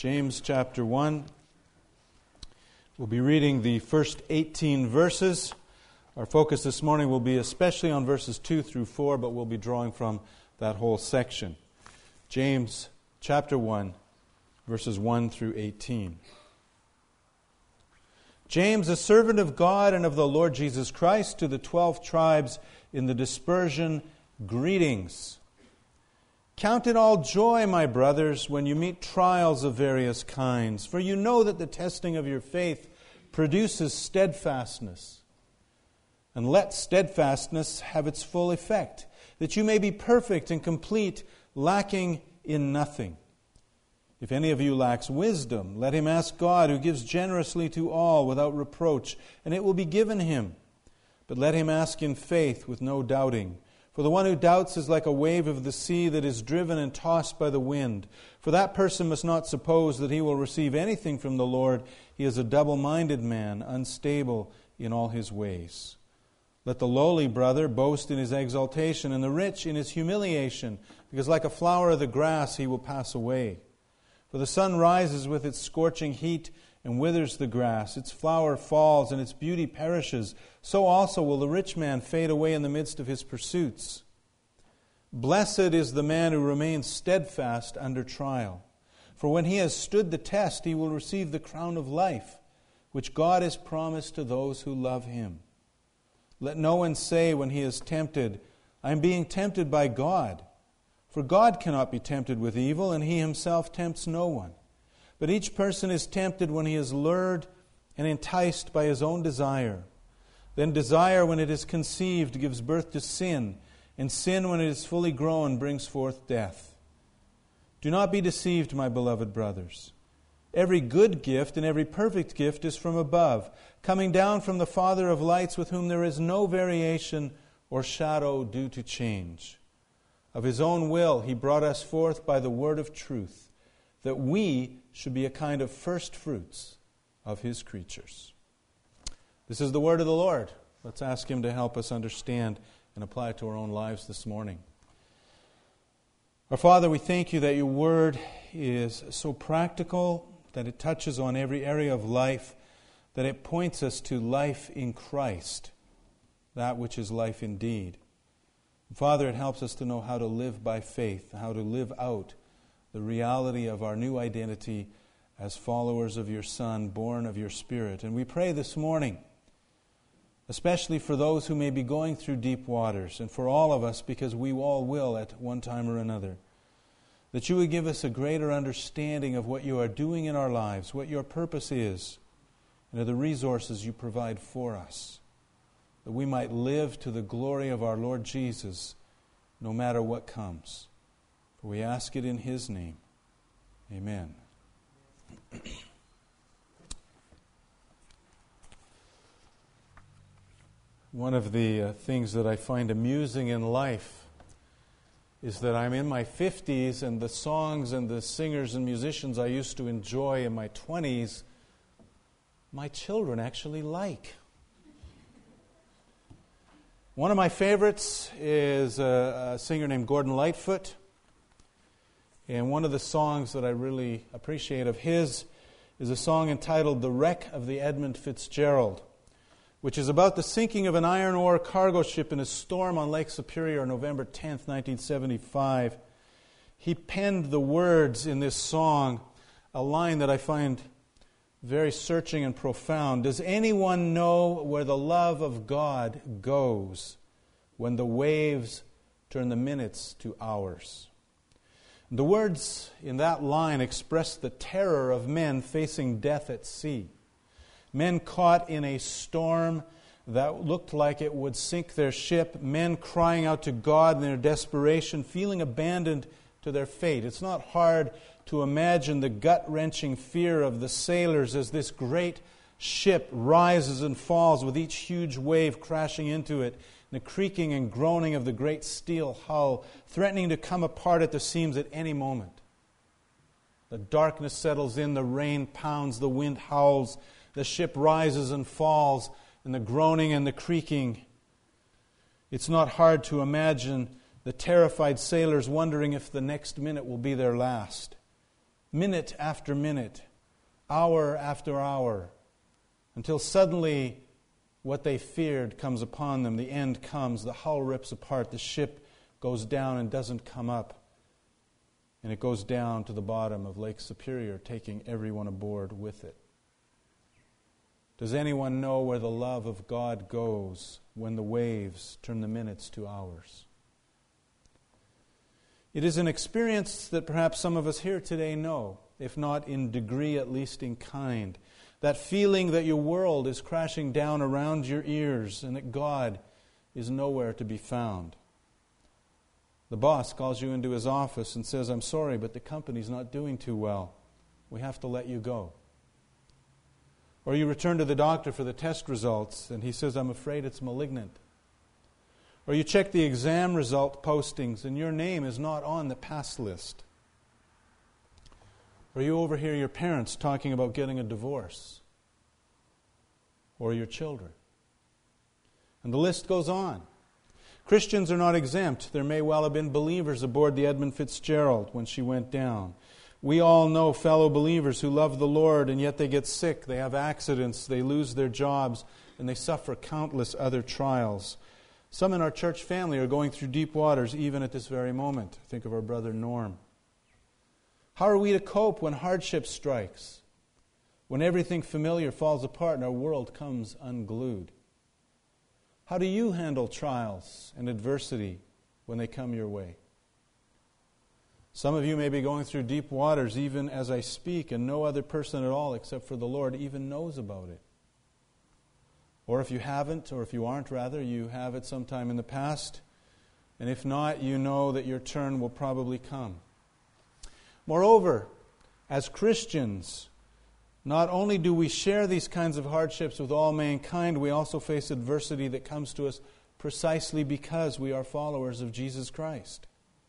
James chapter 1. We'll be reading the first 18 verses. Our focus this morning will be especially on verses 2 through 4, but we'll be drawing from that whole section. James chapter 1, verses 1 through 18. James, a servant of God and of the Lord Jesus Christ, to the 12 tribes in the dispersion, greetings. Count it all joy, my brothers, when you meet trials of various kinds, for you know that the testing of your faith produces steadfastness. And let steadfastness have its full effect, that you may be perfect and complete, lacking in nothing. If any of you lacks wisdom, let him ask God, who gives generously to all without reproach, and it will be given him. But let him ask in faith with no doubting. For the one who doubts is like a wave of the sea that is driven and tossed by the wind. For that person must not suppose that he will receive anything from the Lord. He is a double-minded man, unstable in all his ways. Let the lowly brother boast in his exaltation, and the rich in his humiliation, because like a flower of the grass he will pass away. For the sun rises with its scorching heat and withers the grass. Its flower falls and its beauty perishes. So also will the rich man fade away in the midst of his pursuits. Blessed is the man who remains steadfast under trial. For when he has stood the test, he will receive the crown of life, which God has promised to those who love him. Let no one say when he is tempted, I am being tempted by God. For God cannot be tempted with evil, and he himself tempts no one. But each person is tempted when he is lured and enticed by his own desire. Then desire, when it is conceived, gives birth to sin, and sin, when it is fully grown, brings forth death. Do not be deceived, my beloved brothers. Every good gift and every perfect gift is from above, coming down from the Father of lights, with whom there is no variation or shadow due to change. Of his own will he brought us forth by the word of truth, that we should be a kind of first fruits of his creatures. This is the word of the Lord. Let's ask him to help us understand and apply it to our own lives this morning. Our Father, we thank you that your word is so practical, that it touches on every area of life, that it points us to life in Christ, that which is life indeed. Father, it helps us to know how to live by faith, how to live out the reality of our new identity as followers of your Son, born of your Spirit. And we pray this morning, especially for those who may be going through deep waters, and for all of us, because we all will at one time or another, that you would give us a greater understanding of what you are doing in our lives, what your purpose is, and of the resources you provide for us, that we might live to the glory of our Lord Jesus, no matter what comes. For we ask it in his name. Amen. One of the things that I find amusing in life is that I'm in my 50s, and the songs and the singers and musicians I used to enjoy in my 20s, my children actually like. One of my favorites is a singer named Gordon Lightfoot. And one of the songs that I really appreciate of his is a song entitled The Wreck of the Edmund Fitzgerald, which is about the sinking of an iron ore cargo ship in a storm on Lake Superior on November 10th, 1975. He penned the words in this song, a line that I find very searching and profound. Does anyone know where the love of God goes when the waves turn the minutes to hours? The words in that line express the terror of men facing death at sea. Men caught in a storm that looked like it would sink their ship. Men crying out to God in their desperation, feeling abandoned to their fate. It's not hard to imagine the gut-wrenching fear of the sailors as this great ship rises and falls with each huge wave crashing into it, the creaking and groaning of the great steel hull, threatening to come apart at the seams at any moment. The darkness settles in, the rain pounds, the wind howls, the ship rises and falls, and the groaning and the creaking. It's not hard to imagine the terrified sailors wondering if the next minute will be their last. minute after minute, hour after hour, until suddenly what they feared comes upon them. The end comes, the hull rips apart, the ship goes down and doesn't come up. And it goes down to the bottom of Lake Superior, taking everyone aboard with it. Does anyone know where the love of God goes when the waves turn the minutes to hours? It is an experience that perhaps some of us here today know, if not in degree, at least in kind. That feeling that your world is crashing down around your ears and that God is nowhere to be found. The boss calls you into his office and says, "I'm sorry, but the company's not doing too well. We have to let you go." Or you return to the doctor for the test results and he says, "I'm afraid it's malignant." Or you check the exam result postings and your name is not on the pass list. Or you overhear your parents talking about getting a divorce. Or your children. And the list goes on. Christians are not exempt. There may well have been believers aboard the Edmund Fitzgerald when she went down. We all know fellow believers who love the Lord and yet they get sick, they have accidents, they lose their jobs, and they suffer countless other trials. Some in our church family are going through deep waters even at this very moment. Think of our brother Norm. How are we to cope when hardship strikes? When everything familiar falls apart and our world comes unglued? How do you handle trials and adversity when they come your way? Some of you may be going through deep waters even as I speak, and no other person at all except for the Lord even knows about it. Or if you haven't, or if you aren't rather, you have it sometime in the past. And if not, you know that your turn will probably come. Moreover, as Christians, not only do we share these kinds of hardships with all mankind, we also face adversity that comes to us precisely because we are followers of Jesus Christ.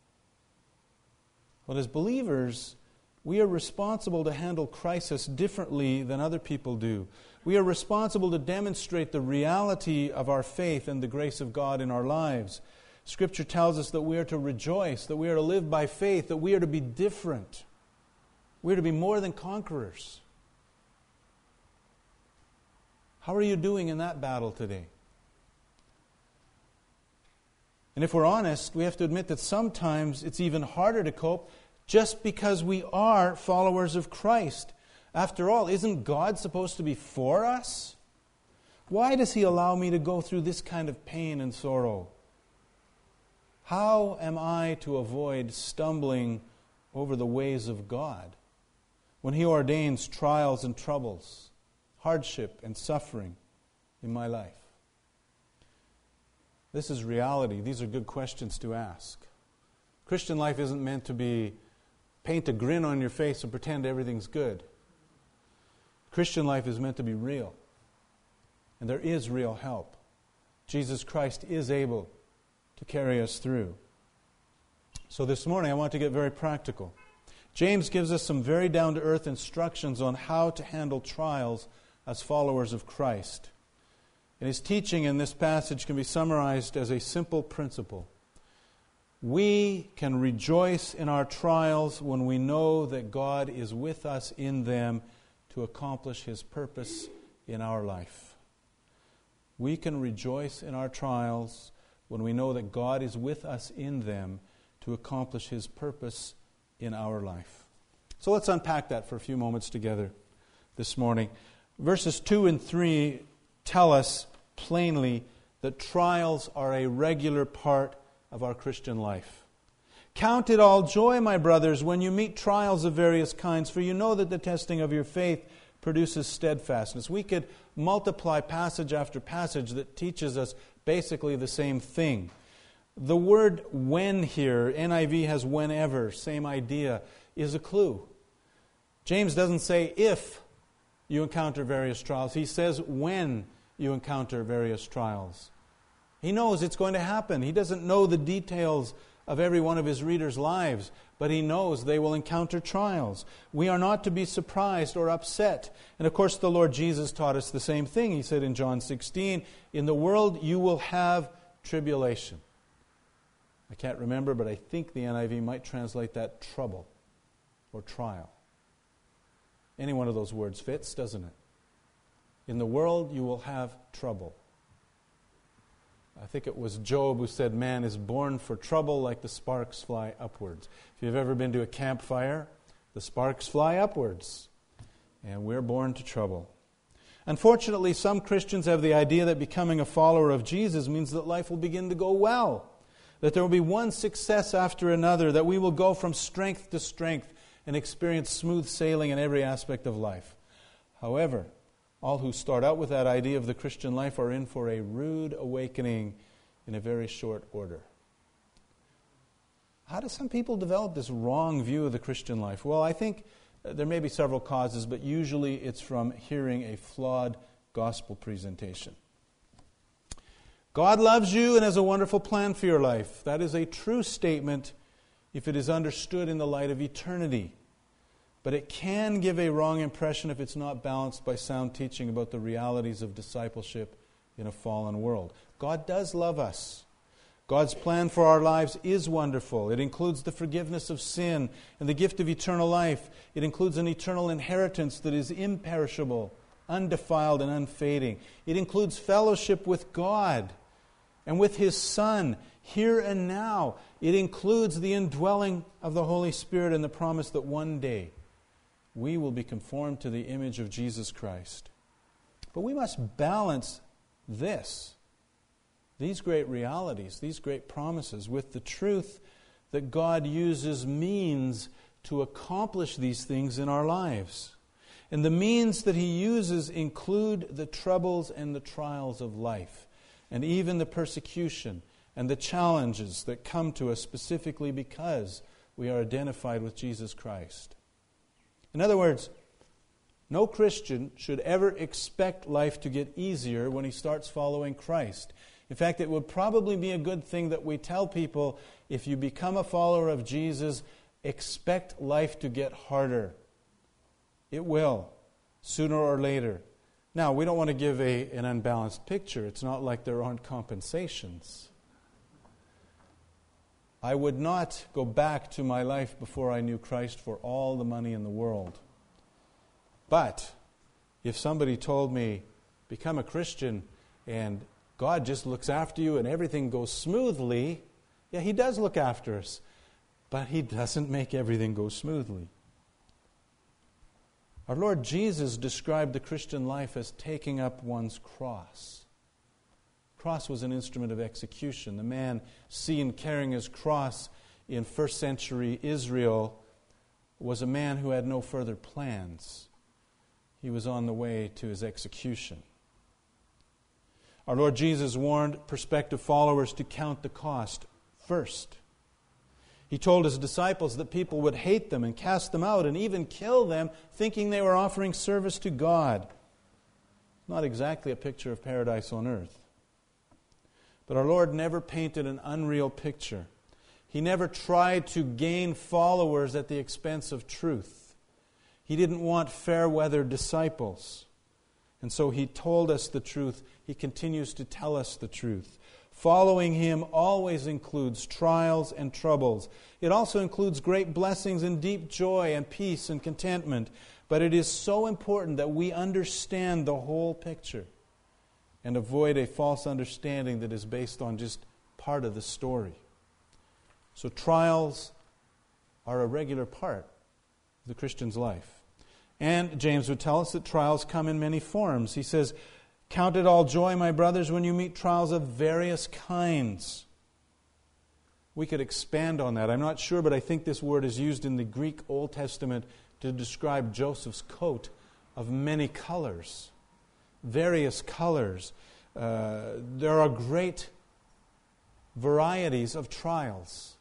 But as believers, we are responsible to handle crisis differently than other people do. We are responsible to demonstrate the reality of our faith and the grace of God in our lives. Scripture tells us that we are to rejoice, that we are to live by faith, that we are to be different. We are to be more than conquerors. How are you doing in that battle today? And if we're honest, we have to admit that sometimes it's even harder to cope just because we are followers of Christ. After all, isn't God supposed to be for us? Why does He allow me to go through this kind of pain and sorrow? How am I to avoid stumbling over the ways of God when He ordains trials and troubles, hardship and suffering in my life? This is reality. These are good questions to ask. Christian life isn't meant to be paint a grin on your face and pretend everything's good. Christian life is meant to be real. And there is real help. Jesus Christ is able to carry us through. So this morning I want to get very practical. James gives us some very down-to-earth instructions on how to handle trials as followers of Christ. And his teaching in this passage can be summarized as a simple principle. We can rejoice in our trials when we know that God is with us in them to accomplish His purpose in our life. We can rejoice in our trials when we know that God is with us in them to accomplish His purpose in our life. So let's unpack that for a few moments together this morning. Verses 2 and 3 tell us plainly that trials are a regular part of our Christian life. Count it all joy, my brothers, when you meet trials of various kinds, for you know that the testing of your faith produces steadfastness. We could multiply passage after passage that teaches us basically the same thing. The word when here, NIV has whenever, same idea, is a clue. James doesn't say if you encounter various trials. He says when you encounter various trials. He knows it's going to happen. He doesn't know the details of every one of his readers' lives, but he knows they will encounter trials. We are not to be surprised or upset. And of course, the Lord Jesus taught us the same thing. He said in John 16, "In the world you will have tribulation." I can't remember, but I think the NIV might translate that trouble or trial. Any one of those words fits, doesn't it? In the world you will have trouble. I think it was Job who said, man is born for trouble like the sparks fly upwards. If you've ever been to a campfire, the sparks fly upwards. And we're born to trouble. Unfortunately, some Christians have the idea that becoming a follower of Jesus means that life will begin to go well, that there will be one success after another, that we will go from strength to strength and experience smooth sailing in every aspect of life. However, all who start out with that idea of the Christian life are in for a rude awakening in a very short order. How do some people develop this wrong view of the Christian life? Well, I think there may be several causes, but usually it's from hearing a flawed gospel presentation. God loves you and has a wonderful plan for your life. That is a true statement if it is understood in the light of eternity. But it can give a wrong impression if it's not balanced by sound teaching about the realities of discipleship in a fallen world. God does love us. God's plan for our lives is wonderful. It includes the forgiveness of sin and the gift of eternal life. It includes an eternal inheritance that is imperishable, undefiled, and unfading. It includes fellowship with God and with His Son here and now. It includes the indwelling of the Holy Spirit and the promise that one day we will be conformed to the image of Jesus Christ. But we must balance these great realities, these great promises, with the truth that God uses means to accomplish these things in our lives. And the means that He uses include the troubles and the trials of life, and even the persecution and the challenges that come to us specifically because we are identified with Jesus Christ. In other words, no Christian should ever expect life to get easier when he starts following Christ. In fact, it would probably be a good thing that we tell people, if you become a follower of Jesus, expect life to get harder. It will, sooner or later. Now, we don't want to give an unbalanced picture. It's not like there aren't compensations. I would not go back to my life before I knew Christ for all the money in the world. But if somebody told me, become a Christian and God just looks after you and everything goes smoothly, yeah, He does look after us, but He doesn't make everything go smoothly. Our Lord Jesus described the Christian life as taking up one's cross. Cross was an instrument of execution. The man seen carrying his cross in first century Israel was a man who had no further plans. He was on the way to his execution. Our Lord Jesus warned prospective followers to count the cost first. He told His disciples that people would hate them and cast them out and even kill them, thinking they were offering service to God. Not exactly a picture of paradise on earth. But our Lord never painted an unreal picture. He never tried to gain followers at the expense of truth. He didn't want fair-weather disciples. And so He told us the truth. He continues to tell us the truth. Following Him always includes trials and troubles. It also includes great blessings and deep joy and peace and contentment. But it is so important that we understand the whole picture and avoid a false understanding that is based on just part of the story. So trials are a regular part of the Christian's life. And James would tell us that trials come in many forms. He says, "Count it all joy, my brothers, when you meet trials of various kinds." We could expand on that. I'm not sure, but I think this word is used in the Greek Old Testament to describe Joseph's coat of many colors. Various colors. There are great varieties of trials.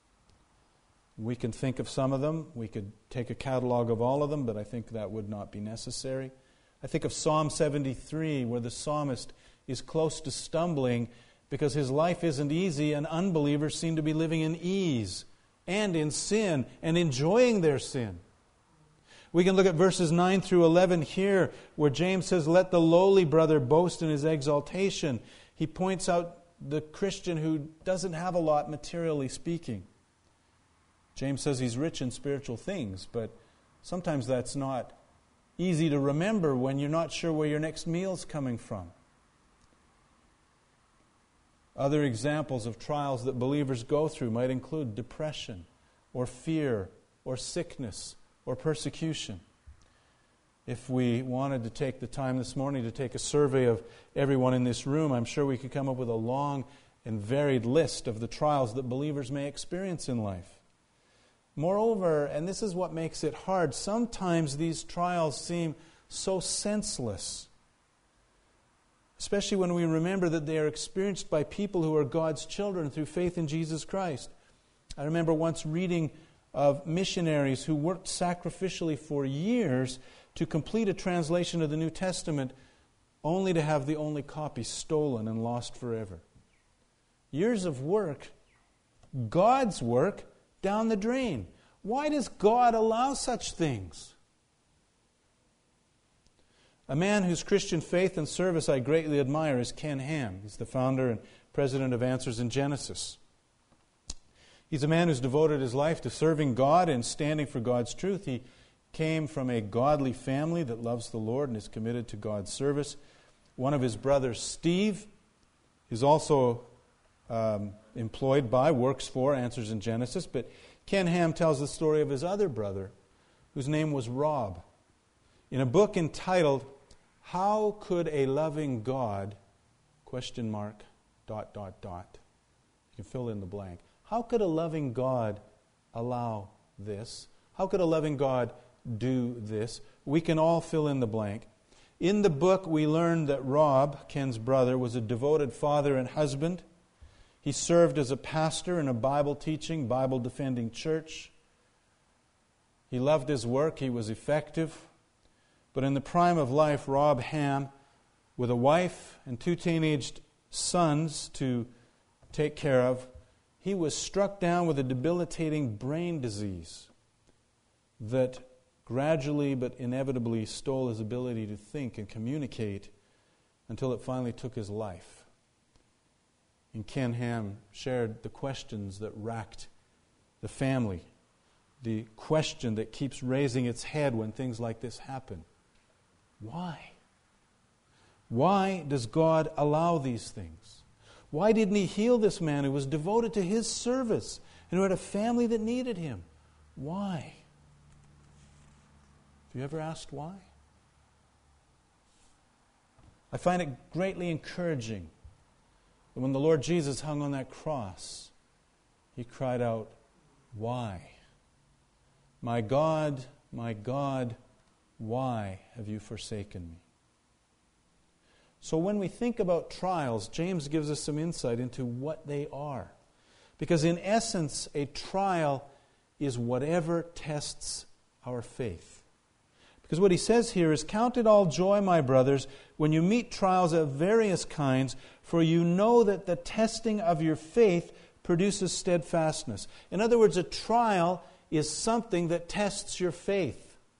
We can think of some of them. We could take a catalog of all of them, but I think that would not be necessary. I think of Psalm 73, where the psalmist is close to stumbling because his life isn't easy, and unbelievers seem to be living in ease and in sin and enjoying their sin. We can look at verses 9 through 11 here, where James says, "Let the lowly brother boast in his exaltation." He points out the Christian who doesn't have a lot materially speaking. James says he's rich in spiritual things, but sometimes that's not easy to remember when you're not sure where your next meal's coming from. Other examples of trials that believers go through might include depression, or fear, or sickness, or persecution. If we wanted to take the time this morning to take a survey of everyone in this room, I'm sure we could come up with a long and varied list of the trials that believers may experience in life. Moreover, and this is what makes it hard, sometimes these trials seem so senseless, especially when we remember that they are experienced by people who are God's children through faith in Jesus Christ. I remember once reading of missionaries who worked sacrificially for years to complete a translation of the New Testament, only to have the only copy stolen and lost forever. Years of work, God's work, down the drain. Why does God allow such things? A man whose Christian faith and service I greatly admire is Ken Ham. He's the founder and president of Answers in Genesis. He's a man who's devoted his life to serving God and standing for God's truth. He came from a godly family that loves the Lord and is committed to God's service. One of his brothers, Steve, is also employed by, works for Answers in Genesis. But Ken Ham tells the story of his other brother, whose name was Rob, in a book entitled, How Could a Loving God, ? You can fill in the blank. How could a loving God allow this? How could a loving God do this? We can all fill in the blank. In the book, we learn that Rob, Ken's brother, was a devoted father and husband. He served as a pastor in a Bible-teaching, Bible-defending church. He loved his work. He was effective. But in the prime of life, Rob Ham, with a wife and 2 teenaged sons to take care of, he was struck down with a debilitating brain disease that gradually but inevitably stole his ability to think and communicate until it finally took his life. And Ken Ham shared the questions that racked the family, the question that keeps raising its head when things like this happen. Why? Why does God allow these things? Why didn't He heal this man who was devoted to His service and who had a family that needed Him? Why? Have you ever asked why? I find it greatly encouraging that when the Lord Jesus hung on that cross, He cried out, "Why? My God, why have you forsaken me?" So when we think about trials, James gives us some insight into what they are. Because in essence, a trial is whatever tests our faith. Because what he says here is, "Count it all joy, my brothers, when you meet trials of various kinds, for you know that the testing of your faith produces steadfastness." In other words, a trial is something that tests your faith.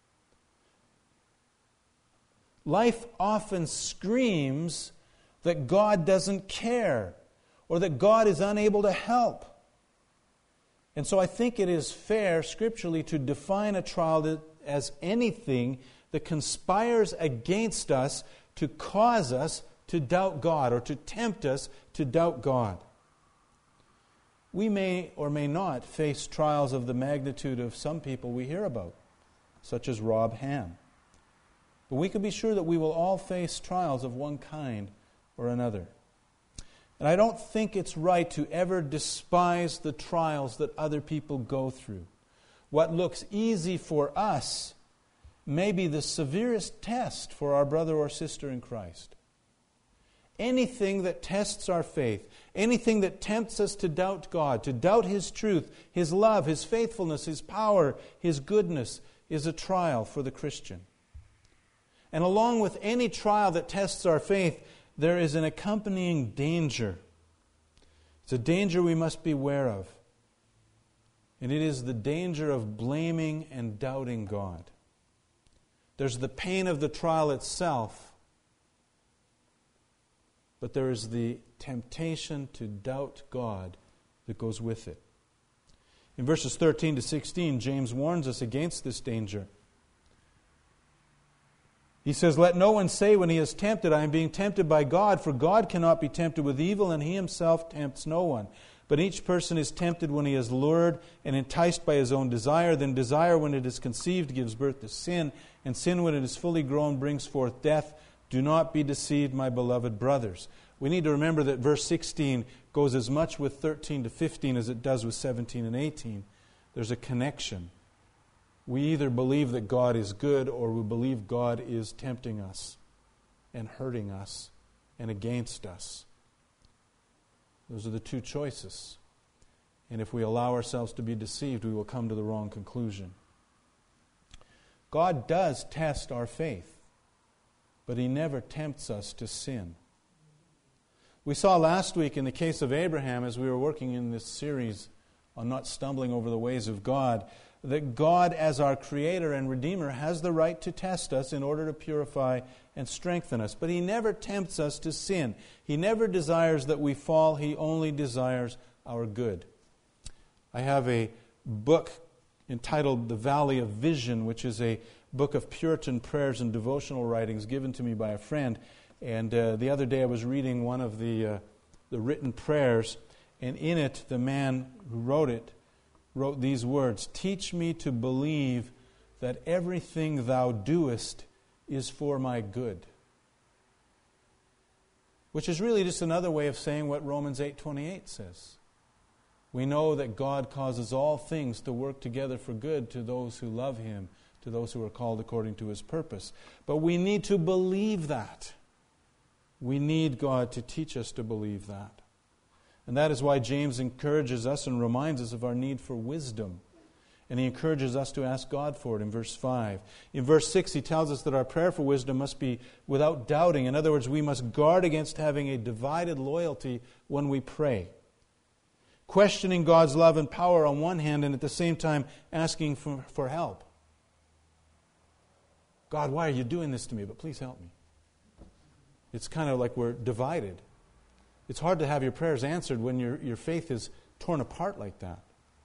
Life often screams that God doesn't care or that God is unable to help. And so I think it is fair scripturally to define a trial as anything that conspires against us to cause us to doubt God or to tempt us to doubt God. We may or may not face trials of the magnitude of some people we hear about, such as Rob Ham. But we can be sure that we will all face trials of one kind or another. And I don't think it's right to ever despise the trials that other people go through. What looks easy for us may be the severest test for our brother or sister in Christ. Anything that tests our faith, anything that tempts us to doubt God, to doubt His truth, His love, His faithfulness, His power, His goodness, is a trial for the Christian. And along with any trial that tests our faith, there is an accompanying danger. It's a danger we must be aware of. And it is the danger of blaming and doubting God. There's the pain of the trial itself, but there is the temptation to doubt God that goes with it. In verses 13 to 16, James warns us against this danger. He says, let no one say when he is tempted, I am being tempted by God, for God cannot be tempted with evil, and He Himself tempts no one. But each person is tempted when he is lured and enticed by his own desire. Then desire, when it is conceived, gives birth to sin, and sin, when it is fully grown, brings forth death. Do not be deceived, my beloved brothers. We need to remember that verse 16 goes as much with 13 to 15 as it does with 17 and 18. There's a connection. We either believe that God is good, or we believe God is tempting us and hurting us and against us. Those are the two choices. And if we allow ourselves to be deceived, we will come to the wrong conclusion. God does test our faith, but He never tempts us to sin. We saw last week in the case of Abraham, as we were working in this series on not stumbling over the ways of God, that God, as our Creator and Redeemer, has the right to test us in order to purify and strengthen us. But He never tempts us to sin. He never desires that we fall. He only desires our good. I have a book entitled The Valley of Vision, which is a book of Puritan prayers and devotional writings given to me by a friend. And the other day I was reading one of the written prayers, and in it the man who wrote these words, teach me to believe that everything thou doest is for my good. Which is really just another way of saying what Romans 8:28 says. We know that God causes all things to work together for good to those who love Him, to those who are called according to His purpose. But we need to believe that. We need God to teach us to believe that. And that is why James encourages us and reminds us of our need for wisdom. And he encourages us to ask God for it in verse 5. In verse 6, he tells us that our prayer for wisdom must be without doubting. In other words, we must guard against having a divided loyalty when we pray. Questioning God's love and power on one hand, and at the same time asking for help. God, why are you doing this to me? But please help me. It's kind of like we're divided. It's hard to have your prayers answered when your faith is torn apart like that.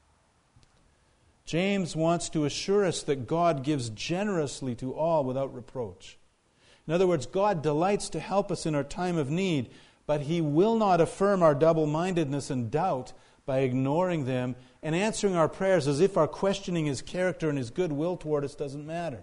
James wants to assure us that God gives generously to all without reproach. In other words, God delights to help us in our time of need, but He will not affirm our double-mindedness and doubt by ignoring them and answering our prayers as if our questioning His character and His goodwill toward us doesn't matter.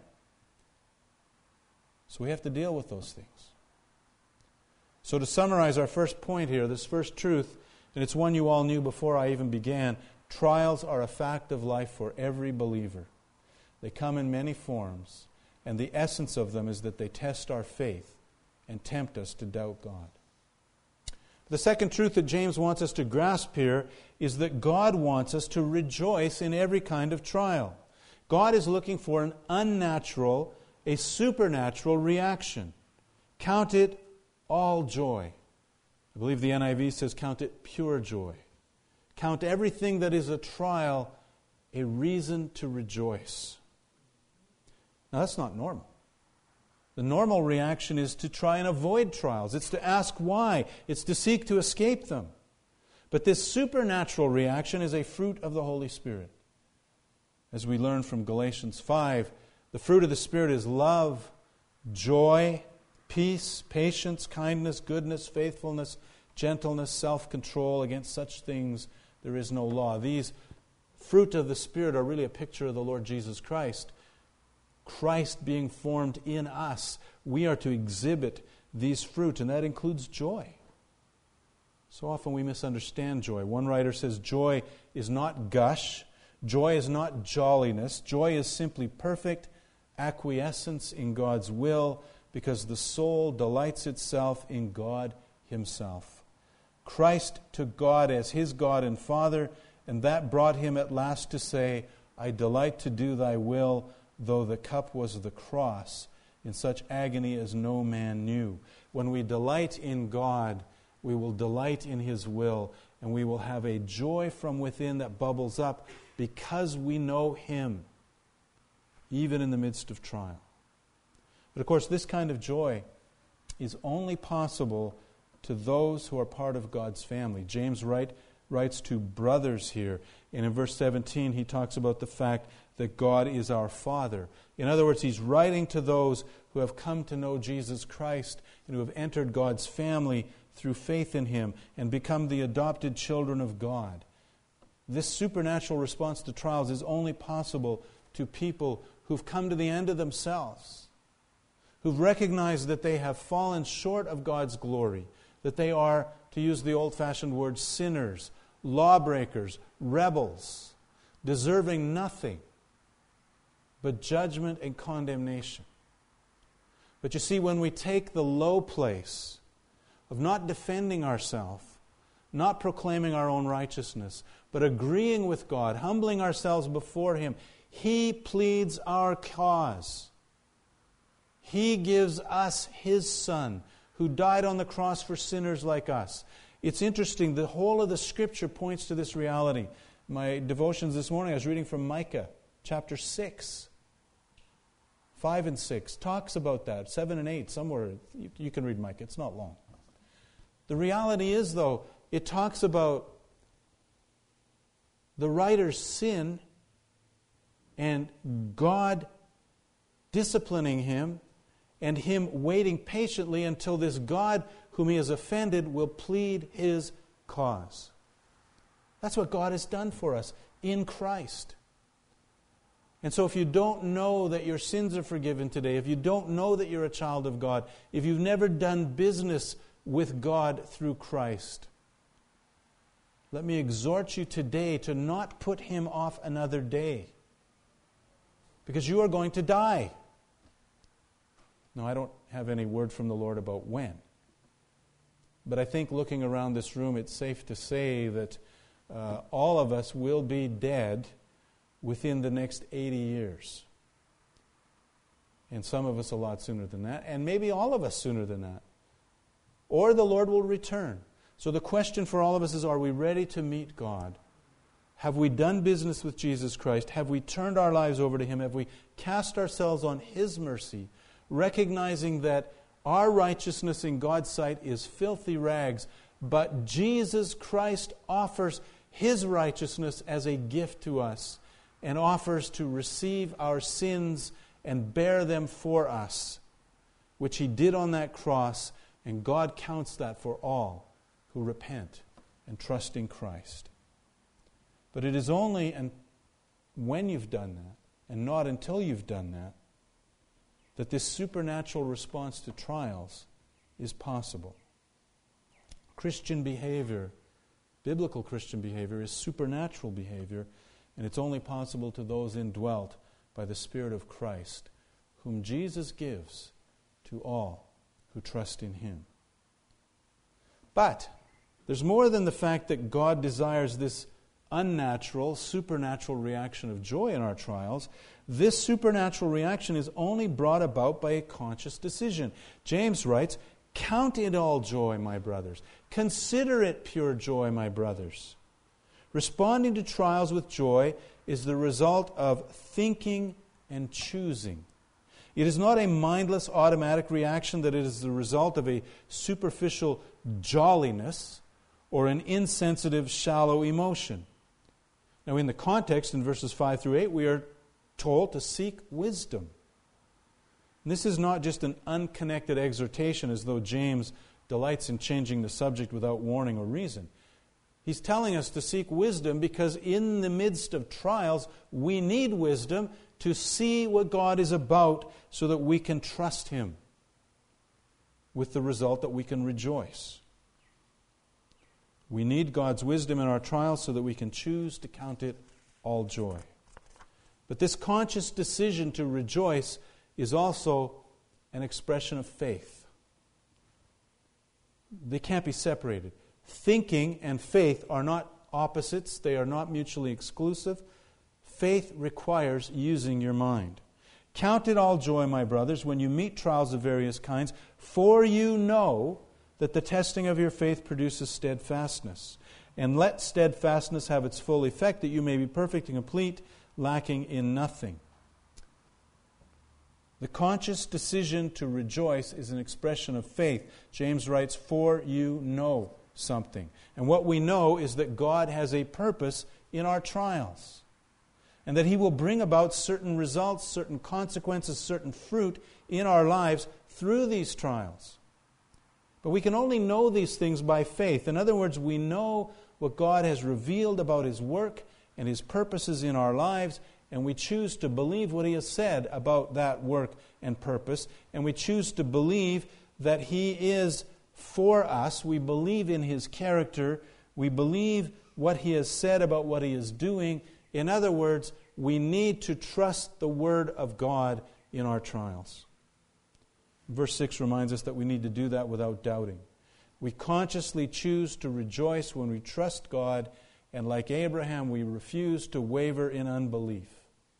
So we have to deal with those things. So to summarize our first point here, this first truth, and it's one you all knew before I even began, trials are a fact of life for every believer. They come in many forms, and the essence of them is that they test our faith and tempt us to doubt God. The second truth that James wants us to grasp here is that God wants us to rejoice in every kind of trial. God is looking for an unnatural, a supernatural reaction. Count it all joy. I believe the NIV says count it pure joy. Count everything that is a trial a reason to rejoice. Now that's not normal. The normal reaction is to try and avoid trials. It's to ask why. It's to seek to escape them. But this supernatural reaction is a fruit of the Holy Spirit. As we learn from Galatians 5, the fruit of the Spirit is love, joy, peace, patience, kindness, goodness, faithfulness, gentleness, self-control. Against such things there is no law. These fruit of the Spirit are really a picture of the Lord Jesus Christ. Christ being formed in us. We are to exhibit these fruit, and that includes joy. So often we misunderstand joy. One writer says joy is not gush. Joy is not jolliness. Joy is simply perfect acquiescence in God's will, because the soul delights itself in God Himself. Christ took God as His God and Father, and that brought Him at last to say, I delight to do Thy will, though the cup was the cross, in such agony as no man knew. When we delight in God, we will delight in His will, and we will have a joy from within that bubbles up because we know Him, even in the midst of trial. But of course, this kind of joy is only possible to those who are part of God's family. James writes writes to brothers here. And in verse 17, he talks about the fact that God is our Father. In other words, he's writing to those who have come to know Jesus Christ and who have entered God's family through faith in him and become the adopted children of God. This supernatural response to trials is only possible to people who've come to the end of themselves, who've recognized that they have fallen short of God's glory, that they are, to use the old-fashioned word, sinners, lawbreakers, rebels, deserving nothing but judgment and condemnation. But you see, when we take the low place of not defending ourselves, not proclaiming our own righteousness, but agreeing with God, humbling ourselves before him, he pleads our cause. He gives us his Son, who died on the cross for sinners like us. It's interesting, the whole of the Scripture points to this reality. My devotions this morning, I was reading from Micah, chapter 6. 5 and 6 talks about that. 7 and 8, somewhere. You can read Micah, it's not long. The reality is, though, it talks about the writer's sin and God disciplining him and him waiting patiently until this God whom he has offended will plead his cause. That's what God has done for us in Christ. And so if you don't know that your sins are forgiven today, if you don't know that you're a child of God, if you've never done business with God through Christ, let me exhort you today to not put him off another day, because you are going to die. Now, I don't have any word from the Lord about when, but I think looking around this room, it's safe to say that all of us will be dead within the next 80 years. And some of us a lot sooner than that, and maybe all of us sooner than that. Or the Lord will return. So the question for all of us is, are we ready to meet God? Have we done business with Jesus Christ? Have we turned our lives over to him? Have we cast ourselves on his mercy, recognizing that our righteousness in God's sight is filthy rags, but Jesus Christ offers his righteousness as a gift to us and offers to receive our sins and bear them for us, which he did on that cross, and God counts that for all who repent and trust in Christ. But it is only when you've done that, and not until you've done that, that this supernatural response to trials is possible. Christian behavior, biblical Christian behavior, is supernatural behavior, and it's only possible to those indwelt by the Spirit of Christ, whom Jesus gives to all who trust in him. But there's more than the fact that God desires this unnatural, supernatural reaction of joy in our trials. This supernatural reaction is only brought about by a conscious decision. James writes, "Count it all joy, my brothers. Consider it pure joy, my brothers." Responding to trials with joy is the result of thinking and choosing. It is not a mindless, automatic reaction that it is the result of a superficial jolliness or an insensitive, shallow emotion. Now, in the context, in verses 5 through 8, we are told to seek wisdom. And this is not just an unconnected exhortation as though James delights in changing the subject without warning or reason. He's telling us to seek wisdom because in the midst of trials, we need wisdom to see what God is about so that we can trust him, with the result that we can rejoice. We need God's wisdom in our trials so that we can choose to count it all joy. But this conscious decision to rejoice is also an expression of faith. They can't be separated. Thinking and faith are not opposites. They are not mutually exclusive. Faith requires using your mind. Count it all joy, my brothers, when you meet trials of various kinds, for you know that the testing of your faith produces steadfastness. And let steadfastness have its full effect, that you may be perfect and complete, lacking in nothing. The conscious decision to rejoice is an expression of faith. James writes, "For you know." something. And what we know is that God has a purpose in our trials, and that He will bring about certain results, certain consequences, certain fruit in our lives through these trials. But we can only know these things by faith. In other words, we know what God has revealed about His work and His purposes in our lives, and we choose to believe what He has said about that work and purpose, and we choose to believe that He is for us. We believe in His character. We believe what He has said about what He is doing. In other words, we need to trust the Word of God in our trials. Verse 6 reminds us that we need to do that without doubting. We consciously choose to rejoice when we trust God, and like Abraham, we refuse to waver in unbelief.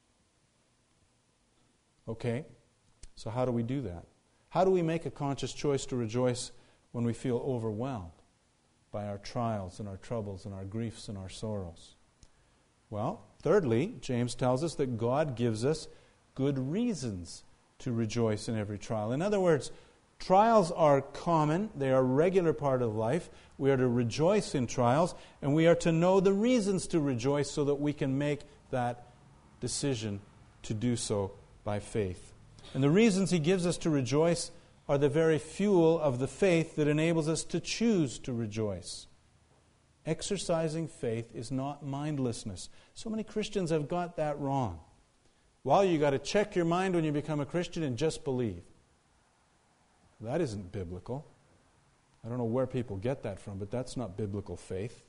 Okay? So how do we do that? How do we make a conscious choice to rejoice when we feel overwhelmed by our trials and our troubles and our griefs and our sorrows? Well, thirdly, James tells us that God gives us good reasons to rejoice in every trial. In other words, trials are common. They are a regular part of life. We are to rejoice in trials, and we are to know the reasons to rejoice so that we can make that decision to do so by faith. And the reasons he gives us to rejoice are the very fuel of the faith that enables us to choose to rejoice. Exercising faith is not mindlessness. So many Christians have got that wrong. Well, you got to check your mind when you become a Christian and just believe. That isn't biblical. I don't know where people get that from, but that's not biblical faith.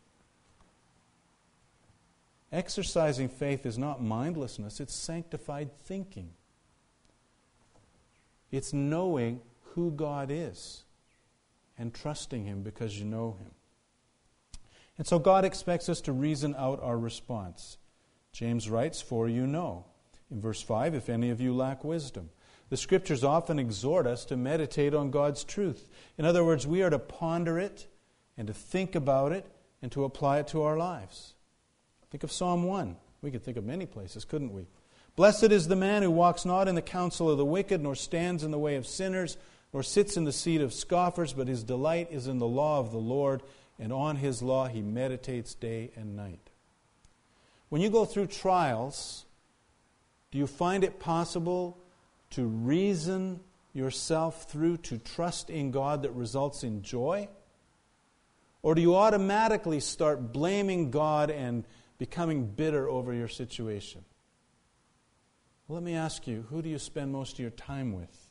Exercising faith is not mindlessness, it's sanctified thinking. It's knowing who God is and trusting Him because you know Him. And so God expects us to reason out our response. James writes, "For you know." In verse 5, "If any of you lack wisdom." The Scriptures often exhort us to meditate on God's truth. In other words, we are to ponder it and to think about it and to apply it to our lives. Think of Psalm 1. We could think of many places, couldn't we? "Blessed is the man who walks not in the counsel of the wicked, nor stands in the way of sinners, nor sits in the seat of scoffers, but his delight is in the law of the Lord, and on His law he meditates day and night." When you go through trials, do you find it possible to reason yourself through to trust in God that results in joy? Or do you automatically start blaming God and becoming bitter over your situation? Well, let me ask you, who do you spend most of your time with?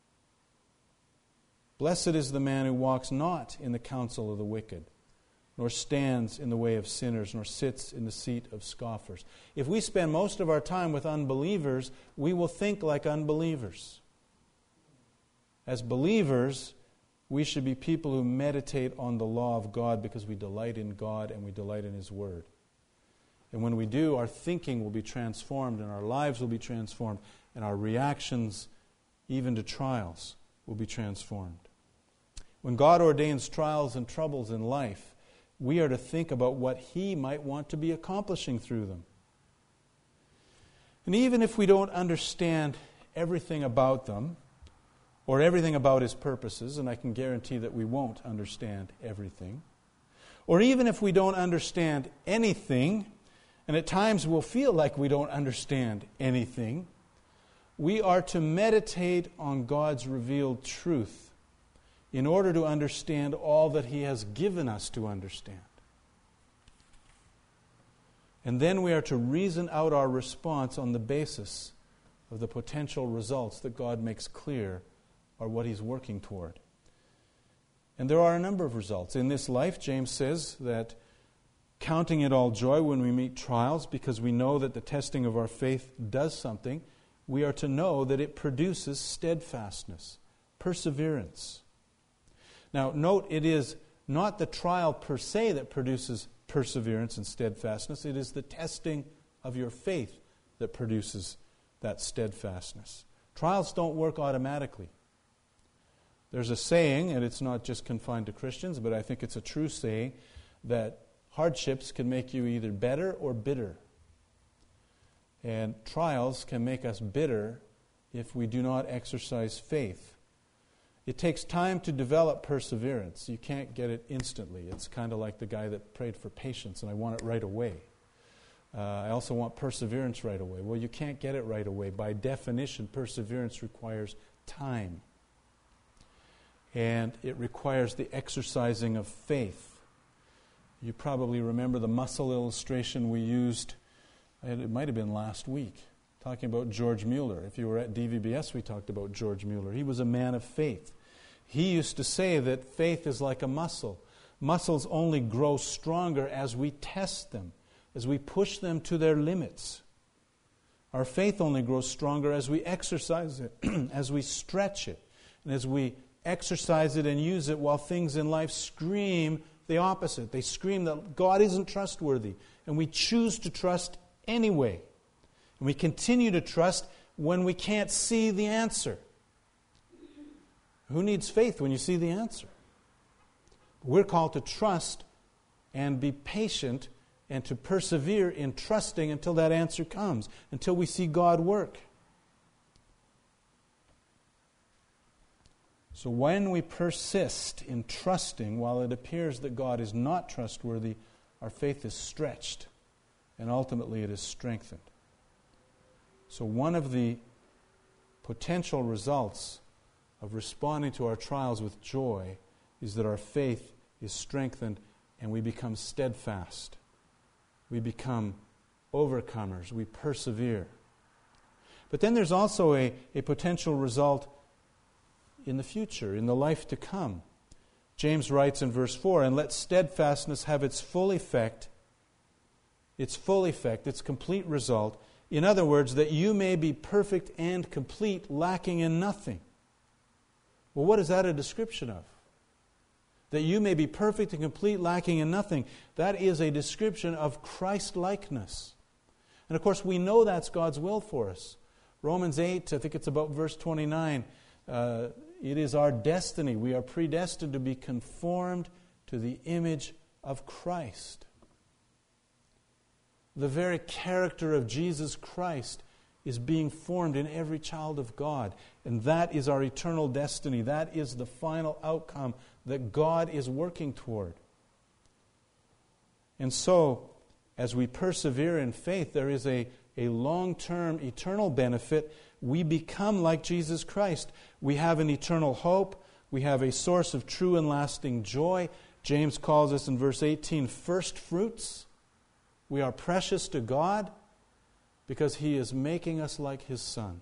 "Blessed is the man who walks not in the counsel of the wicked, nor stands in the way of sinners, nor sits in the seat of scoffers." If we spend most of our time with unbelievers, we will think like unbelievers. As believers, we should be people who meditate on the law of God because we delight in God and we delight in His Word. And when we do, our thinking will be transformed and our lives will be transformed and our reactions, even to trials, will be transformed. When God ordains trials and troubles in life, we are to think about what He might want to be accomplishing through them. And even if we don't understand everything about them, or everything about His purposes, and I can guarantee that we won't understand everything, or even if we don't understand anything, and at times we'll feel like we don't understand anything, we are to meditate on God's revealed truth in order to understand all that He has given us to understand. And then we are to reason out our response on the basis of the potential results that God makes clear are what He's working toward. And there are a number of results. In this life, James says that counting it all joy when we meet trials, because we know that the testing of our faith does something, we are to know that it produces steadfastness, perseverance. Now, note, it is not the trial per se that produces perseverance and steadfastness. It is the testing of your faith that produces that steadfastness. Trials don't work automatically. There's a saying, and it's not just confined to Christians, but I think it's a true saying, that hardships can make you either better or bitter. And trials can make us bitter if we do not exercise faith. It takes time to develop perseverance. You can't get it instantly. It's kind of like the guy that prayed for patience, and I want it right away. I also want perseverance right away. Well, you can't get it right away. By definition, perseverance requires time. And it requires the exercising of faith. You probably remember the muscle illustration we used, it might have been last week, talking about George Mueller. If you were at DVBS, we talked about George Mueller. He was a man of faith. He used to say that faith is like a muscle. Muscles only grow stronger as we test them, as we push them to their limits. Our faith only grows stronger as we exercise it, as we stretch it, and as we exercise it and use it while things in life scream the opposite. They scream that God isn't trustworthy, and we choose to trust anyway. And we continue to trust when we can't see the answer. Who needs faith when you see the answer? We're called to trust and be patient and to persevere in trusting until that answer comes, until we see God work. So when we persist in trusting while it appears that God is not trustworthy, our faith is stretched and ultimately it is strengthened. So one of the potential results of responding to our trials with joy is that our faith is strengthened and we become steadfast. We become overcomers. We persevere. But then there's also a potential result in the future, in the life to come. James writes in verse 4, "And let steadfastness have its full effect, its complete result. In other words, that you may be perfect and complete, lacking in nothing." Well, what is that a description of? That you may be perfect and complete, lacking in nothing. That is a description of Christ-likeness. And of course, we know that's God's will for us. Romans 8, I think it's about verse 29, it is our destiny. We are predestined to be conformed to the image of Christ. The very character of Jesus Christ is being formed in every child of God. And that is our eternal destiny. That is the final outcome that God is working toward. And so, as we persevere in faith, there is a long-term eternal benefit. We become like Jesus Christ. We have an eternal hope. We have a source of true and lasting joy. James calls us in verse 18 first fruits. We are precious to God because He is making us like His Son.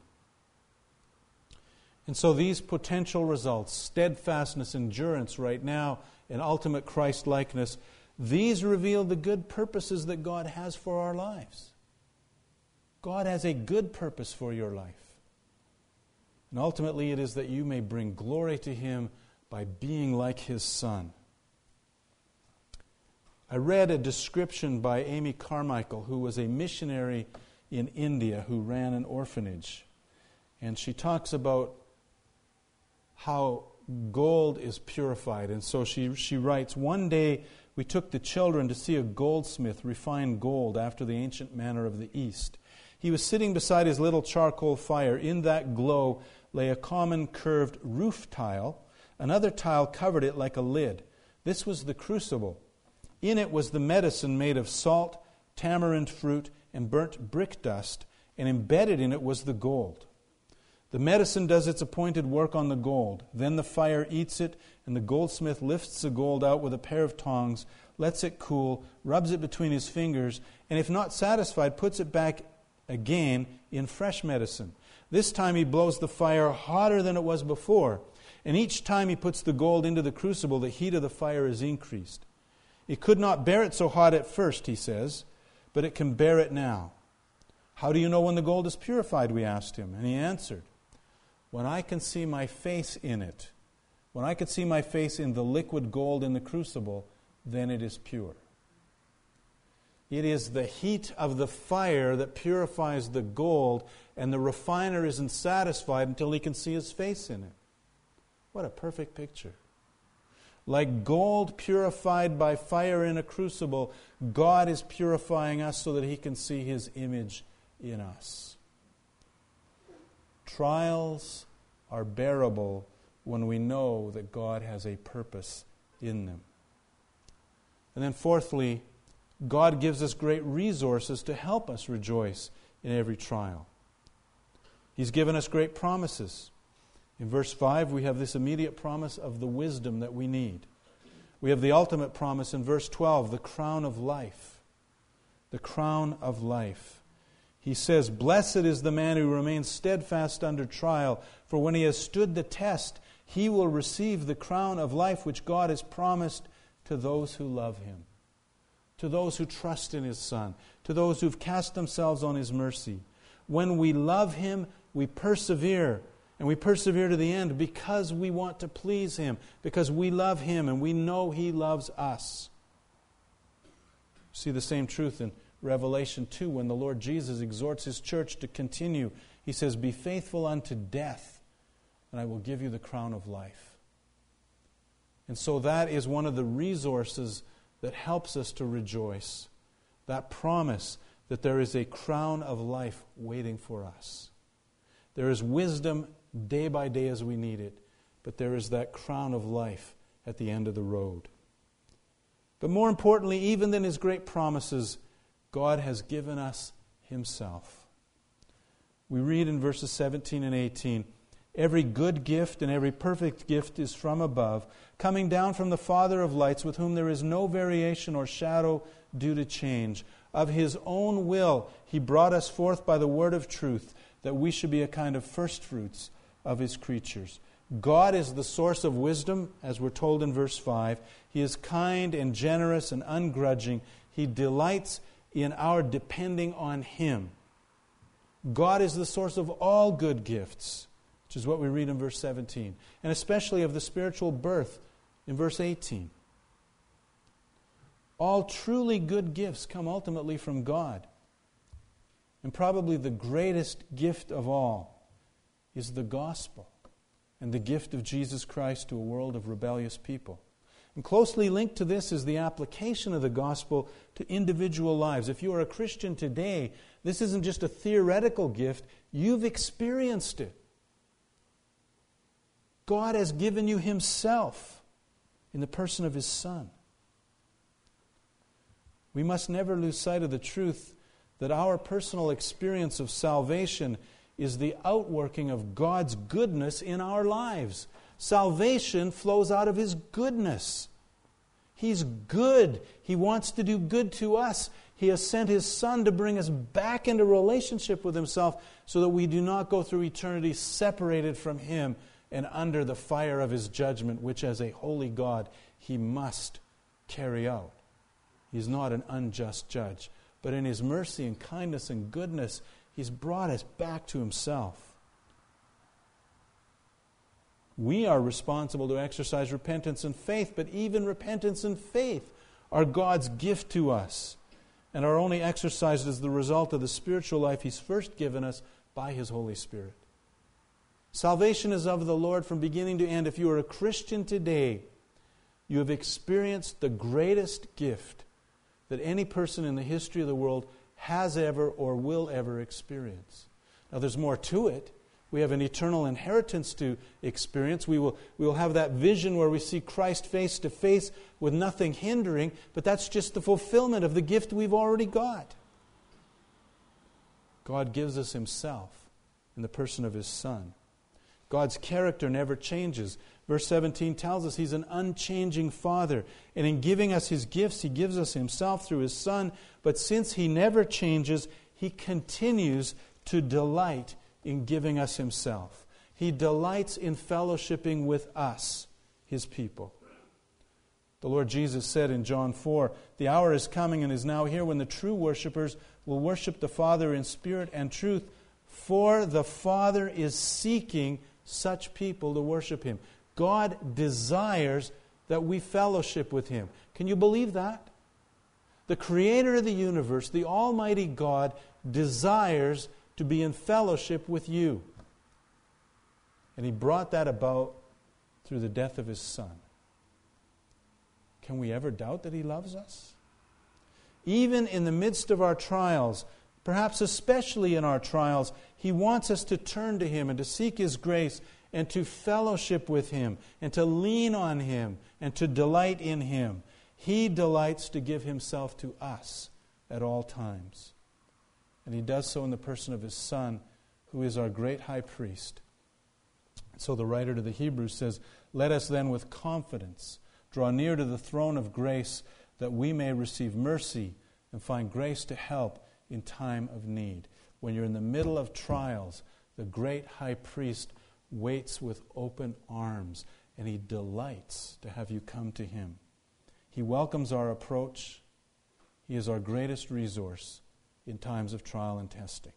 And so these potential results, steadfastness, endurance right now, and ultimate Christ-likeness, these reveal the good purposes that God has for our lives. God has a good purpose for your life. And ultimately it is that you may bring glory to Him by being like His Son. I read a description by Amy Carmichael, who was a missionary in India who ran an orphanage. And she talks about how gold is purified. And so she writes, "One day we took the children to see a goldsmith refine gold after the ancient manner of the East. He was sitting beside his little charcoal fire. In that glow lay a common curved roof tile. Another tile covered it like a lid. This was the crucible. In it was the medicine made of salt, tamarind fruit, and burnt brick dust, and embedded in it was the gold. The medicine does its appointed work on the gold. Then the fire eats it, and the goldsmith lifts the gold out with a pair of tongs, lets it cool, rubs it between his fingers, and if not satisfied, puts it back again in fresh medicine. This time he blows the fire hotter than it was before, and each time he puts the gold into the crucible, the heat of the fire is increased. It could not bear it so hot at first," he says, "but it can bear it now." "How do you know when the gold is purified?" we asked him. And he answered, "When I can see my face in it, when I can see my face in the liquid gold in the crucible, then it is pure." It is the heat of the fire that purifies the gold, and the refiner isn't satisfied until he can see his face in it. What a perfect picture. Like gold purified by fire in a crucible, God is purifying us so that He can see His image in us. Trials are bearable when we know that God has a purpose in them. And then fourthly, God gives us great resources to help us rejoice in every trial. He's given us great promises. In verse 5, we have this immediate promise of the wisdom that we need. We have the ultimate promise in verse 12, the crown of life. The crown of life. He says, "Blessed is the man who remains steadfast under trial, for when he has stood the test, he will receive the crown of life which God has promised to those who love Him." To those who trust in His Son, to those who've cast themselves on His mercy. When we love Him, we persevere, and we persevere to the end because we want to please Him, because we love Him and we know He loves us. See the same truth in Revelation 2 when the Lord Jesus exhorts His church to continue. He says, "Be faithful unto death, and I will give you the crown of life." And so that is one of the resources that helps us to rejoice. That promise that there is a crown of life waiting for us. There is wisdom day by day as we need it, but there is that crown of life at the end of the road. But more importantly, even than His great promises, God has given us Himself. We read in verses 17 and 18, "Every good gift and every perfect gift is from above, coming down from the Father of lights, with whom there is no variation or shadow due to change. Of His own will He brought us forth by the word of truth, that we should be a kind of firstfruits of His creatures." God is the source of wisdom, as we're told in verse 5. He is kind and generous and ungrudging. He delights in our depending on Him. God is the source of all good gifts, which is what we read in verse 17, and especially of the spiritual birth in verse 18. All truly good gifts come ultimately from God. And probably the greatest gift of all is the gospel and the gift of Jesus Christ to a world of rebellious people. And closely linked to this is the application of the gospel to individual lives. If you are a Christian today, this isn't just a theoretical gift, you've experienced it. God has given you Himself in the person of His Son. We must never lose sight of the truth that our personal experience of salvation is the outworking of God's goodness in our lives. Salvation flows out of His goodness. He's good. He wants to do good to us. He has sent His Son to bring us back into relationship with Himself so that we do not go through eternity separated from Him and under the fire of His judgment, which as a holy God He must carry out. He's not an unjust judge, but in His mercy and kindness and goodness, He's brought us back to Himself. We are responsible to exercise repentance and faith, but even repentance and faith are God's gift to us and are only exercised as the result of the spiritual life He's first given us by His Holy Spirit. Salvation is of the Lord from beginning to end. If you are a Christian today, you have experienced the greatest gift that any person in the history of the world has ever or will ever experience. Now there's more to it. We have an eternal inheritance to experience. We will have that vision where we see Christ face to face with nothing hindering, but that's just the fulfillment of the gift we've already got. God gives us Himself in the person of His Son. God's character never changes. Verse 17 tells us He's an unchanging Father. And in giving us His gifts, He gives us Himself through His Son. But since He never changes, He continues to delight in giving us Himself. He delights in fellowshipping with us, His people. The Lord Jesus said in John 4, "The hour is coming and is now here when the true worshipers will worship the Father in spirit and truth, for the Father is seeking such people to worship Him." God desires that we fellowship with Him. Can you believe that? The Creator of the universe, the Almighty God, desires to be in fellowship with you. And He brought that about through the death of His Son. Can we ever doubt that He loves us? Even in the midst of our trials, perhaps especially in our trials, He wants us to turn to Him and to seek His grace and to fellowship with Him and to lean on Him and to delight in Him. He delights to give Himself to us at all times. And He does so in the person of His Son, who is our great high priest. So the writer to the Hebrews says, "Let us then with confidence draw near to the throne of grace, that we may receive mercy and find grace to help in time of need." When you're in the middle of trials, the great high priest waits with open arms, and He delights to have you come to Him. He welcomes our approach. He is our greatest resource in times of trial and testing.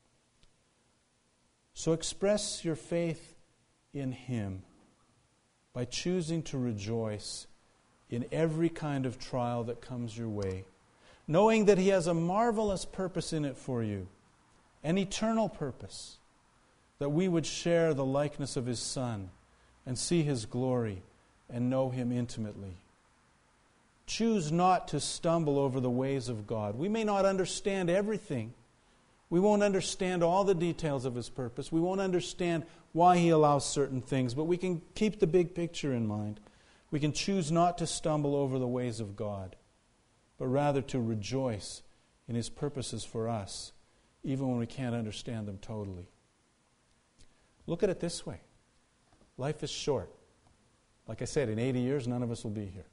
So express your faith in Him by choosing to rejoice in every kind of trial that comes your way, knowing that He has a marvelous purpose in it for you, an eternal purpose, that we would share the likeness of His Son and see His glory and know Him intimately. Choose not to stumble over the ways of God. We may not understand everything. We won't understand all the details of His purpose. We won't understand why He allows certain things, but we can keep the big picture in mind. We can choose not to stumble over the ways of God, but rather to rejoice in His purposes for us, even when we can't understand them totally. Look at it this way. Life is short. Like I said, in 80 years, none of us will be here.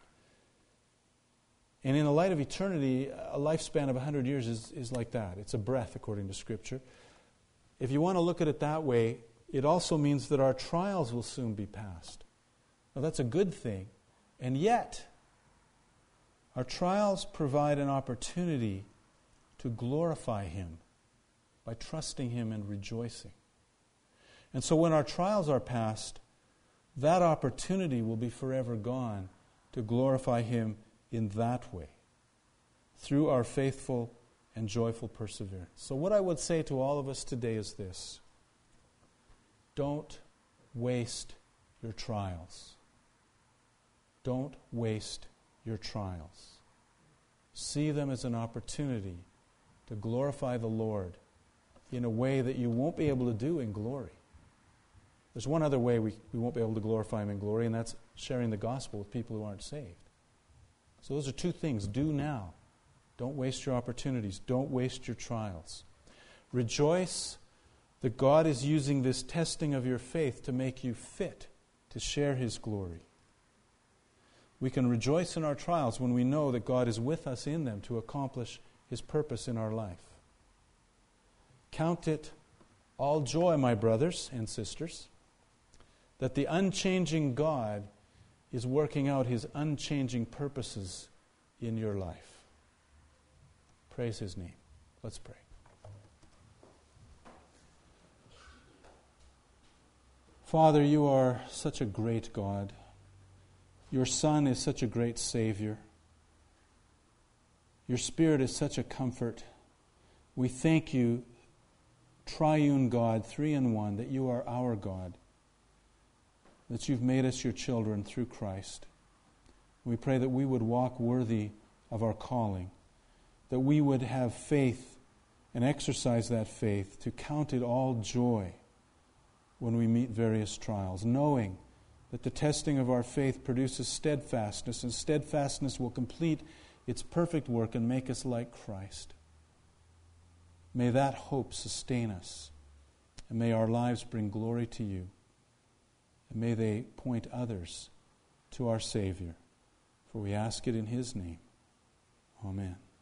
And in the light of eternity, a lifespan of 100 years is like that. It's a breath, according to Scripture. If you want to look at it that way, it also means that our trials will soon be past. Now, that's a good thing. And yet, our trials provide an opportunity to glorify Him by trusting Him and rejoicing. And so when our trials are past, that opportunity will be forever gone to glorify Him in that way, through our faithful and joyful perseverance. So what I would say to all of us today is this: don't waste your trials. Don't waste your trials. See them as an opportunity to glorify the Lord in a way that you won't be able to do in glory. There's one other way we won't be able to glorify Him in glory, and that's sharing the gospel with people who aren't saved. So those are two things. Do now. Don't waste your opportunities. Don't waste your trials. Rejoice that God is using this testing of your faith to make you fit to share His glory. We can rejoice in our trials when we know that God is with us in them to accomplish His purpose in our life. Count it all joy, my brothers and sisters, that the unchanging God is working out His unchanging purposes in your life. Praise His name. Let's pray. Father, You are such a great God. Your Son is such a great Savior. Your Spirit is such a comfort. We thank You, Triune God, three in one, that You are our God, that You've made us Your children through Christ. We pray that we would walk worthy of our calling, that we would have faith and exercise that faith to count it all joy when we meet various trials, knowing that the testing of our faith produces steadfastness, and steadfastness will complete its perfect work and make us like Christ. May that hope sustain us, and may our lives bring glory to You. And may they point others to our Savior. For we ask it in His name. Amen.